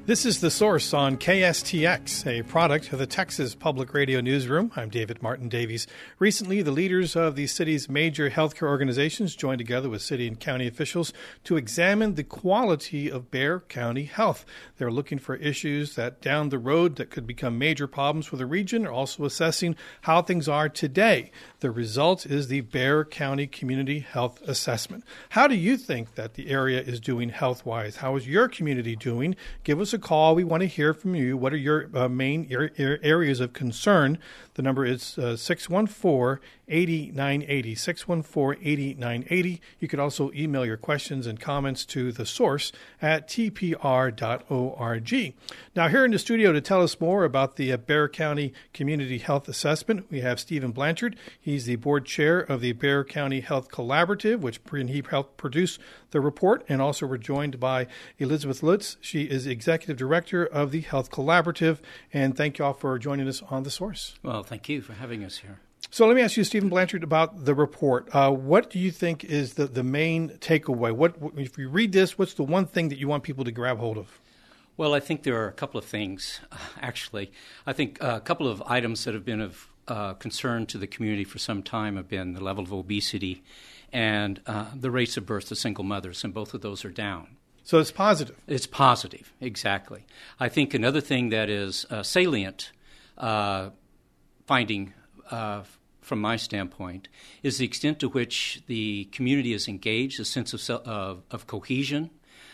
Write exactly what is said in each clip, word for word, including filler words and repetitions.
This is The Source on K S T X, a product of the Texas Public Radio Newsroom. I'm David Martin Davies. Recently, the leaders of the city's major healthcare organizations joined together with city and county officials to examine the quality of Bexar County health. They're looking for issues that down the road that could become major problems for the region, are also assessing how things are today. The result is the Bexar County Community Health Assessment. How do you think that the area is doing health-wise? How is your community doing? Give us a call. We want to hear from you. What are your uh, main er- er- areas of concern? The number is uh, six one four, eight nine eight zero, six one four, eight nine eight zero. You could also email your questions and comments to The Source at t p r dot org. Now, here in the studio to tell us more about the uh, Bexar County Community Health Assessment, we have Stephen Blanchard. He's the board chair of the Bexar County Health Collaborative, which he helped produce the report, and also we're joined by Elizabeth Lutz. She is executive director of the Health Collaborative, and thank you all for joining us on The Source. Well, thank you for having us here. So let me ask you, Stephen Blanchard, about the report. Uh, what do you think is the, the main takeaway? What, if you read this, what's the one thing that you want people to grab hold of? Well, I think there are a couple of things, uh, actually. I think uh, a couple of items that have been of uh, concern to the community for some time have been the level of obesity and uh, the rates of birth to single mothers, and both of those are down. So it's positive. It's positive, exactly. I think another thing that is uh, salient uh, finding uh, from my standpoint is the extent to which the community is engaged, a sense of, of, of cohesion,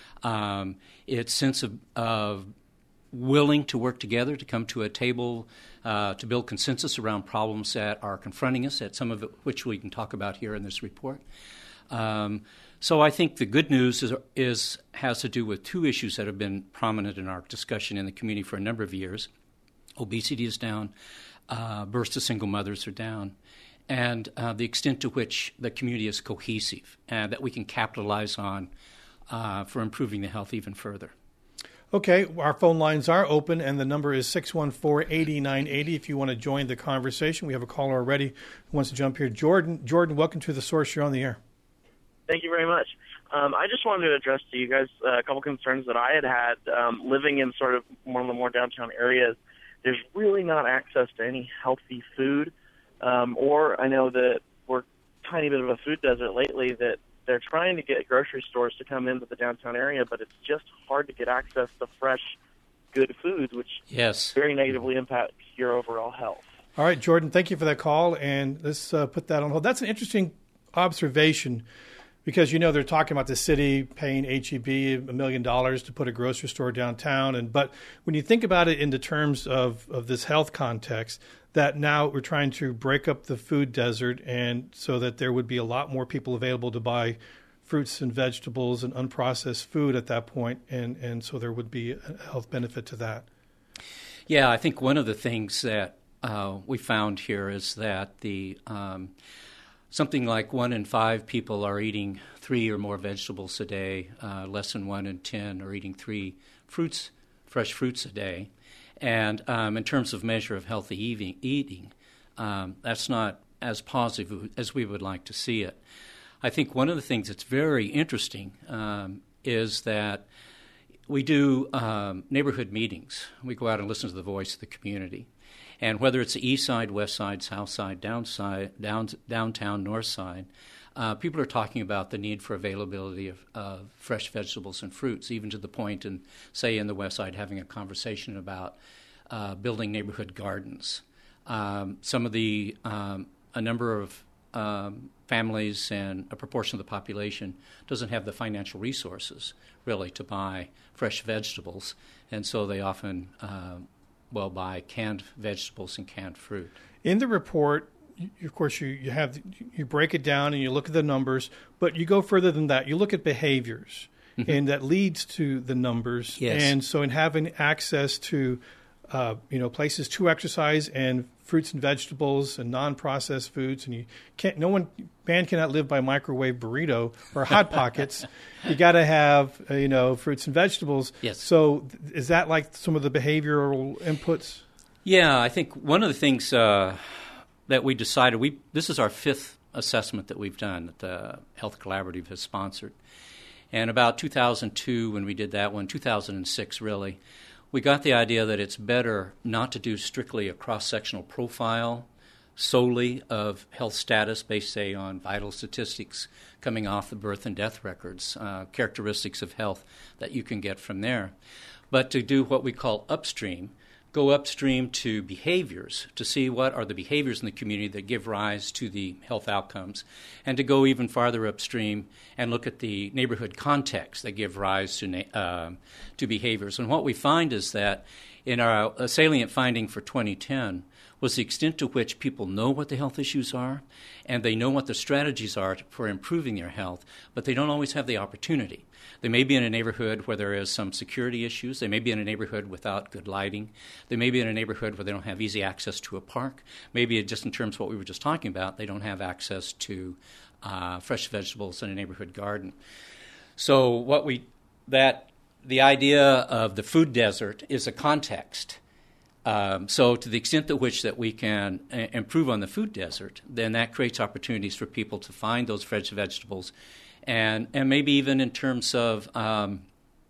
um, its sense of, of willing to work together to come to a table uh, to build consensus around problems that are confronting us, at some of it, which we can talk about here in this report. Um, so I think the good news is, is has to do with two issues that have been prominent in our discussion in the community for a number of years. Obesity is down, uh, births to single mothers are down, and uh, the extent to which the community is cohesive and that we can capitalize on uh, for improving the health even further. Okay, our phone lines are open, and the number is six one four, eight nine eight zero if you want to join the conversation. We have a caller already who wants to jump here. Jordan, Jordan, welcome to The Source. You're on the air. Thank you very much. Um, I just wanted to address to you guys uh, a couple concerns that I had had um, living in sort of one of the more downtown areas. There's really not access to any healthy food, um, or I know that we're a tiny bit of a food desert lately, that they're trying to get grocery stores to come into the downtown area, but it's just hard to get access to fresh, good foods, which yes. very negatively impacts your overall health. All right, Jordan, thank you for that call, and let's uh, put that on hold. That's an interesting observation, because, you know, they're talking about the city paying H E B a million dollars to put a grocery store downtown. And but when you think about it in the terms of, of this health context, that now we're trying to break up the food desert, and so that there would be a lot more people available to buy fruits and vegetables and unprocessed food at that point, and, and so there would be a health benefit to that. Yeah, I think one of the things that uh, we found here is that the um, something like one in five people are eating three or more vegetables a day. Uh, less than one in ten are eating three fruits, fresh fruits a day. And um, in terms of measure of healthy eating, eating um, that's not as positive as we would like to see it. I think one of the things that's very interesting um, is that we do um, neighborhood meetings. We go out and listen to the voice of the community. And whether it's the east side, west side, south side, downside, down, downtown, north side, uh, people are talking about the need for availability of uh, fresh vegetables and fruits, even to the point, in, say, in the west side, having a conversation about uh, building neighborhood gardens. Um, some of the, um, a number of um, families and a proportion of the population doesn't have the financial resources, really, to buy fresh vegetables, and so they often uh, well buy canned vegetables and canned fruit. In the report, you, of course, you, you have you break it down and you look at the numbers, but you go further than that. You look at behaviors, mm-hmm. and that leads to the numbers. Yes. And so in having access to uh, you know places to exercise and fruits and vegetables and non-processed foods, and you can't. No one man cannot live by microwave burrito or hot pockets. You got to have uh, you know fruits and vegetables. Yes. So th- is that like some of the behavioral inputs? Yeah, I think one of the things uh, that we decided we this is our fifth assessment that we've done that the Health Collaborative has sponsored, And about two thousand two, when we did that one, two thousand six really, we got the idea that it's better not to do strictly a cross-sectional profile solely of health status based, say, on vital statistics coming off the birth and death records, uh, characteristics of health that you can get from there, but to do what we call upstream, go upstream to behaviors to see what are the behaviors in the community that give rise to the health outcomes, and to go even farther upstream and look at the neighborhood context that give rise to na- uh, to behaviors. And what we find is that in our uh, salient finding for twenty ten was the extent to which people know what the health issues are, and they know what the strategies are to, for improving their health, but they don't always have the opportunity. They may be in a neighborhood where there is some security issues. They may be in a neighborhood without good lighting. They may be in a neighborhood where they don't have easy access to a park. Maybe just in terms of what we were just talking about, they don't have access to uh, fresh vegetables in a neighborhood garden. So what we that the idea of the food desert is a context. Um, so to the extent to which that we can uh, improve on the food desert, then that creates opportunities for people to find those fresh vegetables, and and maybe even in terms of um,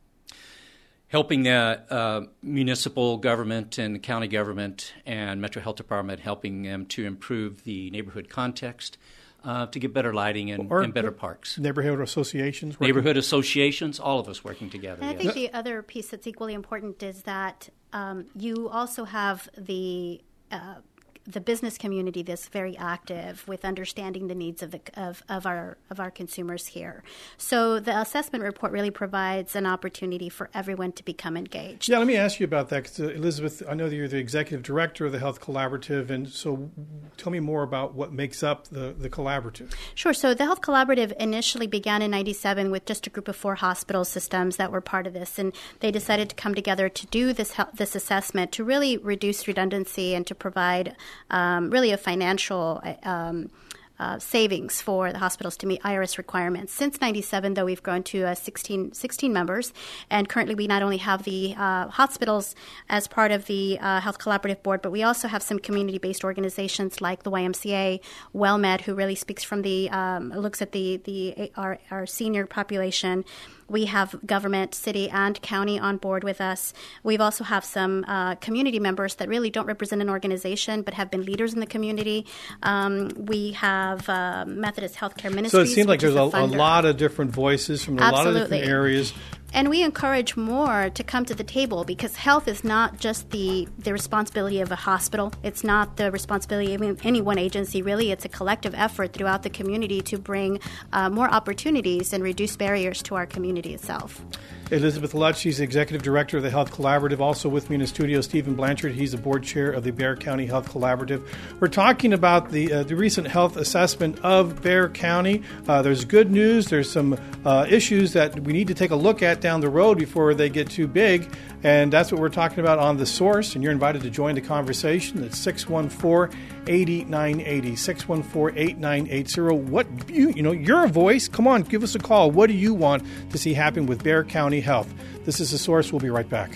helping the uh, municipal government and the county government and Metro Health Department, helping them to improve the neighborhood context, Uh, to get better lighting and, and better parks. Neighborhood associations? Working. Neighborhood associations, all of us working together. And I yes. think the other piece that's equally important is that um, you also have the uh, the business community that's very active with understanding the needs of the of, of our of our consumers here. So the assessment report really provides an opportunity for everyone to become engaged. Yeah, let me ask you about that, because uh, Elizabeth, I know that you're the executive director of the Health Collaborative, and so tell me more about what makes up the, the collaborative. Sure. So the Health Collaborative initially began in ninety-seven with just a group of four hospital systems that were part of this, and they decided to come together to do this this assessment to really reduce redundancy and to provide Um, really a financial um, uh, savings for the hospitals to meet I R S requirements. Since ninety-seven, though, we've grown to uh, sixteen, sixteen members, and currently we not only have the uh, hospitals as part of the uh, Health Collaborative Board, but we also have some community-based organizations like the Y M C A, WellMed, who really speaks from the um, looks at the the our, our senior population. We have government, city, and county on board with us. We've also have some uh, community members that really don't represent an organization but have been leaders in the community. Um, we have uh, Methodist Healthcare Ministries. So it seems like there's a, a, a lot of different voices from a Absolutely. lot of different areas. And we encourage more to come to the table, because health is not just the, the responsibility of a hospital. It's not the responsibility of any one agency, really. It's a collective effort throughout the community to bring uh, more opportunities and reduce barriers to our community itself. Elizabeth Lutz, she's the executive director of the Health Collaborative. Also with me in the studio, Stephen Blanchard. He's the board chair of the Bexar County Health Collaborative. We're talking about the uh, the recent health assessment of Bexar County. Uh, there's good news. There's some uh, issues that we need to take a look at down the road before they get too big, and that's what we're talking about on The Source. And you're invited to join the conversation. It's six one four, eight nine eight zero, six one four, eight nine eight zero. What you you know, you're a voice. Come on, give us a call. What do you want to see happen with Bexar County Health? This is The Source. We'll be right back.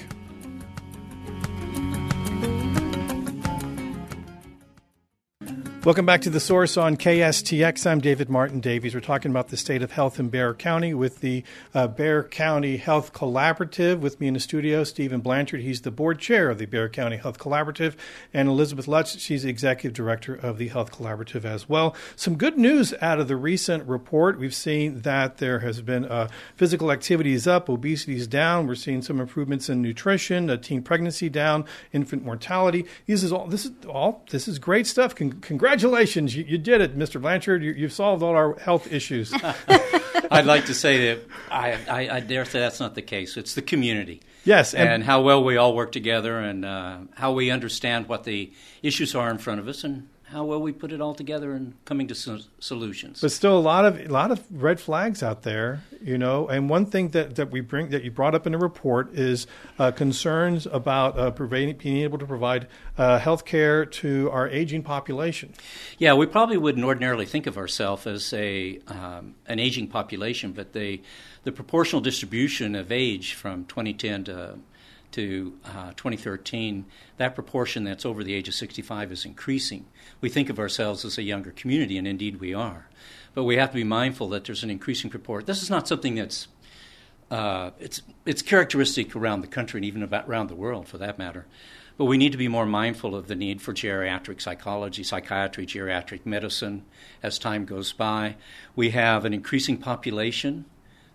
Welcome back to The Source on K S T X. I'm David Martin Davies. We're talking about the state of health in Bexar County with the uh, Bexar County Health Collaborative. With me in the studio, Stephen Blanchard. He's the board chair of the Bexar County Health Collaborative. And Elizabeth Lutz, she's the executive director of the Health Collaborative as well. Some good news out of the recent report. We've seen that there has been uh, physical activity is up, obesity is down. We're seeing some improvements in nutrition, uh, teen pregnancy down, infant mortality. This is all. This is all. This is great stuff. Con- congratulations. Congratulations, you, you did it, Mister Blanchard. You, you've solved all our health issues. I'd like to say that I, I, I dare say that's not the case. It's the community. Yes. And, and how well we all work together, and uh, how we understand what the issues are in front of us, and how well we put it all together and coming to so- solutions. But still, a lot of a lot of red flags out there, you know. And one thing that, that we bring that you brought up in the report is uh, concerns about uh, providing, being able to provide uh, health care to our aging population. Yeah, we probably wouldn't ordinarily think of ourselves as a um, an aging population, but the the proportional distribution of age from twenty ten to to uh, twenty thirteen, that proportion that's over the age of sixty-five is increasing. We think of ourselves as a younger community, and indeed we are. But we have to be mindful that there's an increasing proportion. This is not something that's uh, it's it's characteristic around the country and even about around the world, for that matter. But we need to be more mindful of the need for geriatric psychology, psychiatry, geriatric medicine as time goes by. We have an increasing population.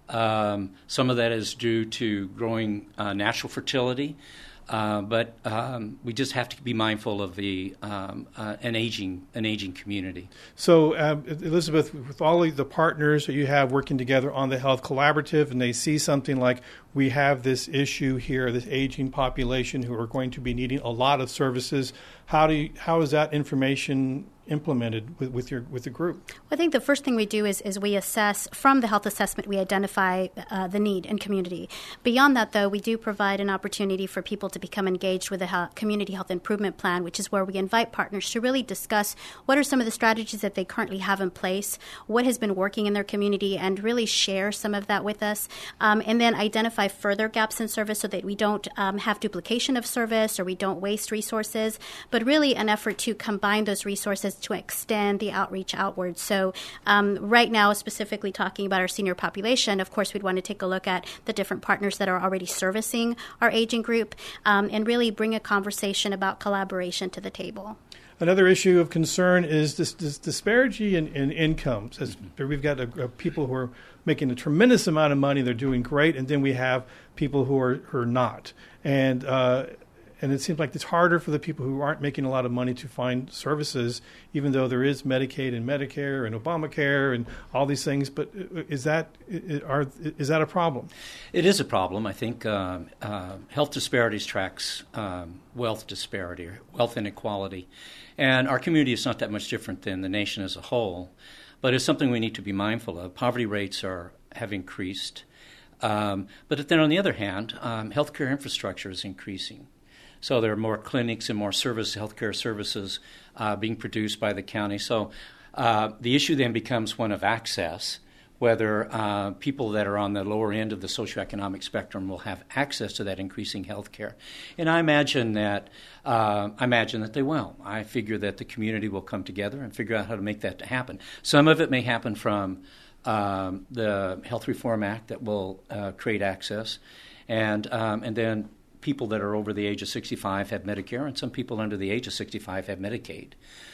Um, some of that is due to growing uh, natural fertility. Uh, but um, we just have to be mindful of the um, uh, an aging an aging community. So, uh, Elizabeth, with all of the partners that you have working together on the Health Collaborative, and they see something like we have this issue here, this aging population who are going to be needing a lot of services, how do you, how is that information implemented with, with your with the group? I think the first thing we do is, is we assess, from the health assessment, we identify uh, the need in community. Beyond that, though, we do provide an opportunity for people to become engaged with a health, community health improvement plan, which is where we invite partners to really discuss what are some of the strategies that they currently have in place, what has been working in their community, and really share some of that with us, um, and then identify further gaps in service so that we don't um, have duplication of service or we don't waste resources, but really an effort to combine those resources to extend the outreach outwards. So um, right now, specifically talking about our senior population, of course, we'd want to take a look at the different partners that are already servicing our aging group um, and really bring a conversation about collaboration to the table. Another issue of concern is this, this disparity in, in incomes. As we've got a, a people who are making a tremendous amount of money, they're doing great, and then we have people who are, who are not. And uh, And it seems like it's harder for the people who aren't making a lot of money to find services, even though there is Medicaid and Medicare and Obamacare and all these things. But is that are, is that a problem? It is a problem. I think uh, uh, health disparities tracks um, wealth disparity, or wealth inequality. And our community is not that much different than the nation as a whole. But it's something we need to be mindful of. Poverty rates are have increased. Um, but then on the other hand, um, healthcare infrastructure is increasing. So there are more clinics and more service, healthcare services uh, being produced by the county. So uh, the issue then becomes one of access, whether uh, people that are on the lower end of the socioeconomic spectrum will have access to that increasing healthcare. And I imagine that uh, I imagine that they will. I figure that the community will come together and figure out how to make that happen. Some of it may happen from um, the Health Reform Act that will uh, create access, and um, and then people that are over the age of sixty-five have Medicare, and some people under the age of sixty-five have Medicaid.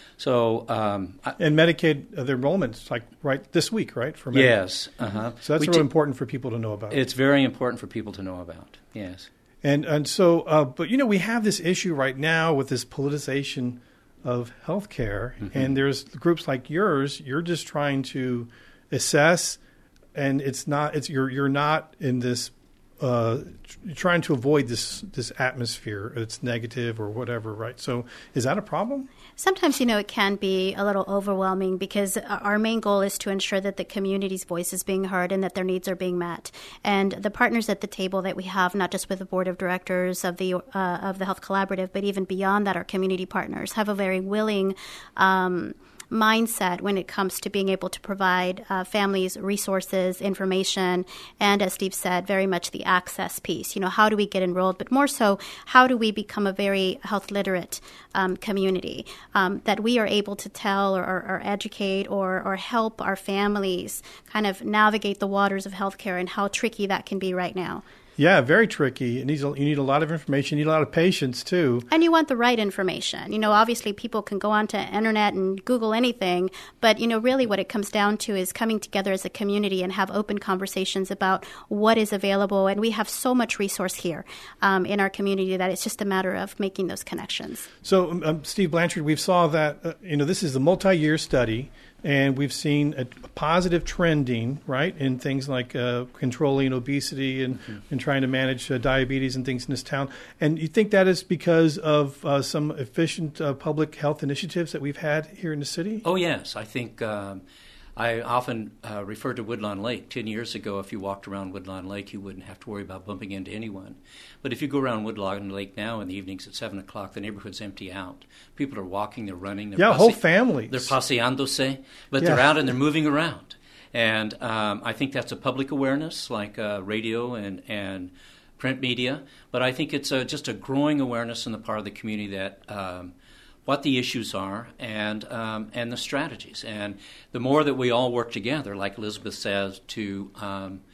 So, um, and Medicaid, uh, the enrollment's like right this week, right? For Medicaid. Yes. Uh-huh. So that's we really t- important for people to know about. It's very important for people to know about. Yes. And and so, uh, but you know, we have this issue right now with this politicization of healthcare, mm-hmm. and there's groups like yours. You're just trying to assess, and it's not. It's you're you're not in this. Uh, trying to avoid this this atmosphere that's negative or whatever, right? So is that a problem? Sometimes, you know, it can be a little overwhelming because our main goal is to ensure that the community's voice is being heard and that their needs are being met. And the partners at the table that we have, not just with the board of directors of the uh, of the Health Collaborative, but even beyond that, our community partners have a very willing um mindset when it comes to being able to provide uh, families resources, information, and as Steve said, very much the access piece. You know, how do we get enrolled? But more so, how do we become a very health literate um, community um, that we are able to tell or, or, or educate or, or help our families kind of navigate the waters of healthcare and how tricky that can be right now. Yeah, very tricky. It needs a, you need a lot of information. You need a lot of patience, too. And you want the right information. You know, obviously people can go onto internet and Google anything, but, you know, really what it comes down to is coming together as a community and have open conversations about what is available. And we have so much resource here um, in our community that it's just a matter of making those connections. So, um, Steve Blanchard, we've saw that, uh, you know, this is a multi-year study. And we've seen a positive trending, right, in things like uh, controlling obesity and, mm-hmm. and trying to manage uh, diabetes and things in this town. And you think that is because of uh, some efficient uh, public health initiatives that we've had here in the city? Oh, yes. I think um, I often uh, refer to Woodlawn Lake. Ten years ago, if you walked around Woodlawn Lake, you wouldn't have to worry about bumping into anyone. But if you go around Woodlawn Lake now in the evenings at seven o'clock, the neighborhood's empty out. People are walking, they're running. They're yeah, passe- whole families. They're paseándose, but yeah. they're out and they're moving around. And um, I think that's a public awareness, like uh, radio and, and print media. But I think it's a, just a growing awareness on the part of the community that um, what the issues are and um, and the strategies. And the more that we all work together, like Elizabeth says, to um,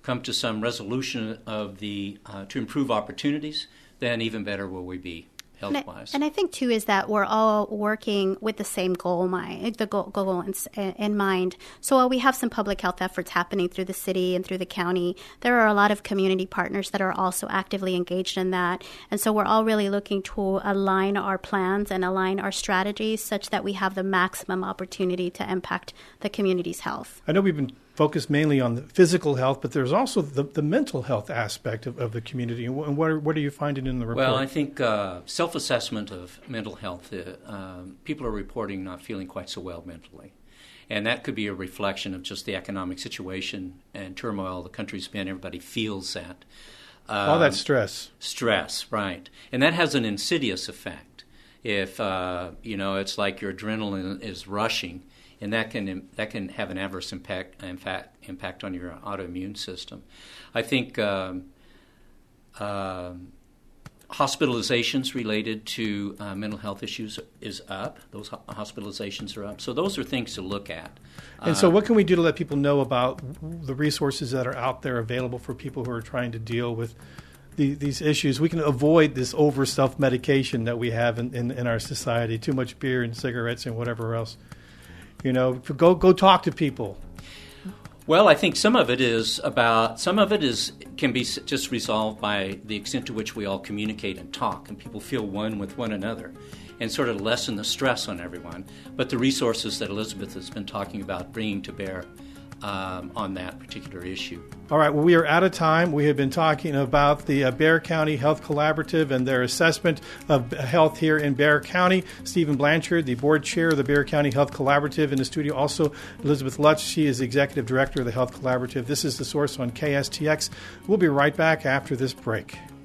come to some resolution of the uh, to improve opportunities, then even better will we be health-wise. And I, and I think, too, is that we're all working with the same goal, my, the goal, goal in, in mind. So while we have some public health efforts happening through the city and through the county, there are a lot of community partners that are also actively engaged in that. And so we're all really looking to align our plans and align our strategies such that we have the maximum opportunity to impact the community's health. I know we've been focused mainly on the physical health, but there's also the, the mental health aspect of, of the community. And what are, what are you finding in the report? Well, I think uh, self-assessment of mental health, uh, um, people are reporting not feeling quite so well mentally. And that could be a reflection of just the economic situation and turmoil the country's been. Everybody feels that. Um, All that stress. Stress, right. And that has an insidious effect. If, uh, you know, it's like your adrenaline is rushing, and that can that can have an adverse impact in fact, impact on your autoimmune system. I think um, uh, hospitalizations related to uh, mental health issues is up. Those ho- hospitalizations are up. So those are things to look at. And uh, so what can we do to let people know about the resources that are out there available for people who are trying to deal with the, these issues? We can avoid this over self-medication that we have in, in, in our society, too much beer and cigarettes and whatever else. You know, go go talk to people. Well, I think some of it is about some of it is can be just resolved by the extent to which we all communicate and talk, and people feel one with one another, and sort of lessen the stress on everyone. But the resources that Elizabeth has been talking about bringing to bear um, on that particular issue. All right, well, we are out of time. We have been talking about the uh, Bexar County Health Collaborative and their assessment of health here in Bexar County. Stephen Blanchard, the board chair of the Bexar County Health Collaborative, in the studio. Also, Elizabeth Lutz, she is the executive director of the Health Collaborative. This is The Source on K S T X. We'll be right back after this break.